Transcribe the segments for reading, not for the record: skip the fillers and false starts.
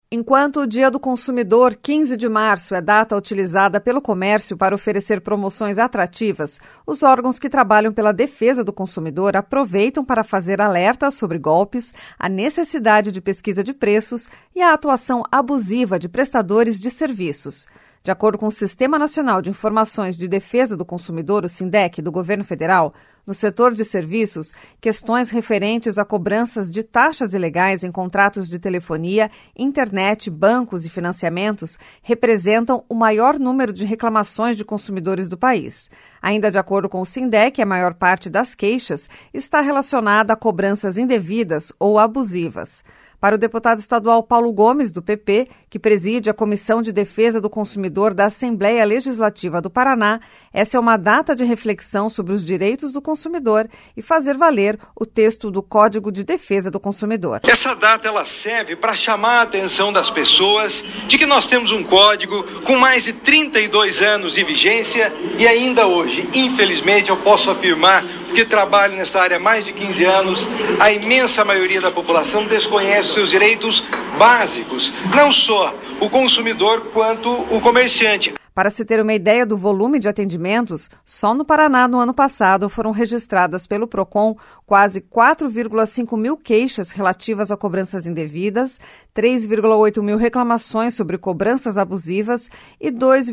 Enquanto o Dia do Consumidor, 15 de março, é data utilizada pelo comércio para oferecer promoções atrativas, os órgãos que trabalham pela defesa do consumidor aproveitam para fazer alertas sobre golpes, a necessidade de pesquisa de preços e a atuação abusiva de prestadores de serviços. De acordo com o Sistema Nacional de Informações de Defesa do Consumidor, o SINDEC, do governo federal, no setor de serviços, questões referentes a cobranças de taxas ilegais em contratos de telefonia, internet, bancos e financiamentos representam o maior número de reclamações de consumidores do país. Ainda de acordo com o SINDEC, a maior parte das queixas está relacionada a cobranças indevidas ou abusivas. Para o deputado estadual Paulo Gomes, do PP, que preside a Comissão de Defesa do Consumidor da Assembleia Legislativa do Paraná, essa é uma data de reflexão sobre os direitos do consumidor e fazer valer o texto do Código de Defesa do Consumidor. Essa data ela serve para chamar a atenção das pessoas de que nós temos um código com mais de 32 anos de vigência e ainda hoje, infelizmente, eu posso afirmar que trabalho nessa área há mais de 15 anos, a imensa maioria da população desconhece seus direitos básicos, não só o consumidor quanto o comerciante. Para se ter uma ideia do volume de atendimentos, só no Paraná, no ano passado, foram registradas pelo PROCON quase 4,5 mil queixas relativas a cobranças indevidas, 3,8 mil reclamações sobre cobranças abusivas e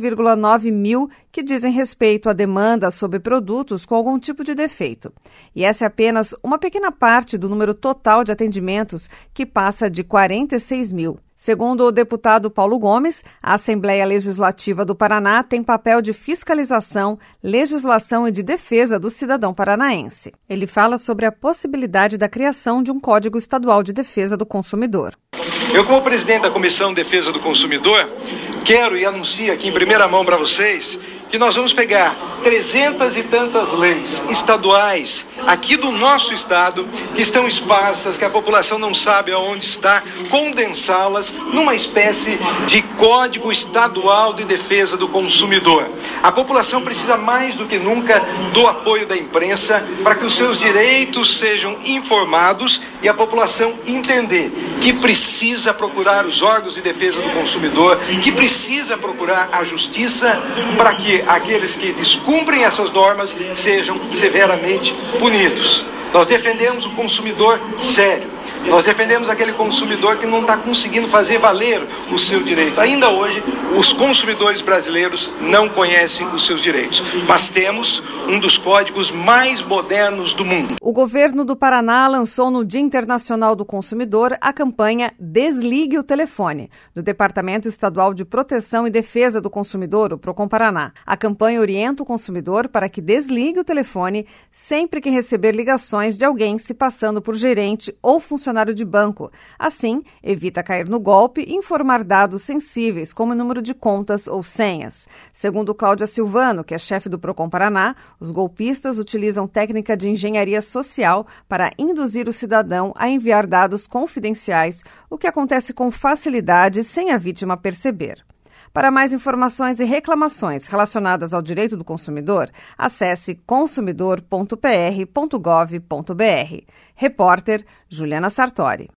2,9 mil que dizem respeito a demandas sobre produtos com algum tipo de defeito. E essa é apenas uma pequena parte do número total de atendimentos, que passa de 46 mil. Segundo o deputado Paulo Gomes, a Assembleia Legislativa do Paraná tem papel de fiscalização, legislação e de defesa do cidadão paranaense. Ele fala sobre a possibilidade da criação de um Código Estadual de Defesa do Consumidor. Eu, como presidente da Comissão de Defesa do Consumidor, quero e anuncio aqui em primeira mão para vocês que nós vamos pegar 300 e tantas leis estaduais aqui do nosso estado que estão esparsas, que a população não sabe aonde está, condensá-las numa espécie de Código Estadual de Defesa do Consumidor. A população precisa mais do que nunca do apoio da imprensa para que os seus direitos sejam informados e a população entender que precisa procurar os órgãos de defesa do consumidor, que precisa procurar a justiça para que aqueles que descumprem essas normas sejam severamente punidos. Nós defendemos o consumidor sério. Nós defendemos aquele consumidor que não está conseguindo fazer valer o seu direito. Ainda hoje, os consumidores brasileiros não conhecem os seus direitos. Mas temos um dos códigos mais modernos do mundo. O governo do Paraná lançou no Dia Internacional do Consumidor a campanha Desligue o Telefone, do Departamento Estadual de Proteção e Defesa do Consumidor, o PROCON Paraná. A campanha orienta o consumidor para que desligue o telefone sempre que receber ligações de alguém se passando por gerente ou funcionário de banco. Assim, evita cair no golpe e informar dados sensíveis, como número de contas ou senhas. Segundo Cláudia Silvano, que é chefe do PROCON Paraná, os golpistas utilizam técnica de engenharia social para induzir o cidadão a enviar dados confidenciais, o que acontece com facilidade sem a vítima perceber. Para mais informações e reclamações relacionadas ao direito do consumidor, acesse consumidor.pr.gov.br. Repórter Juliana Sartori.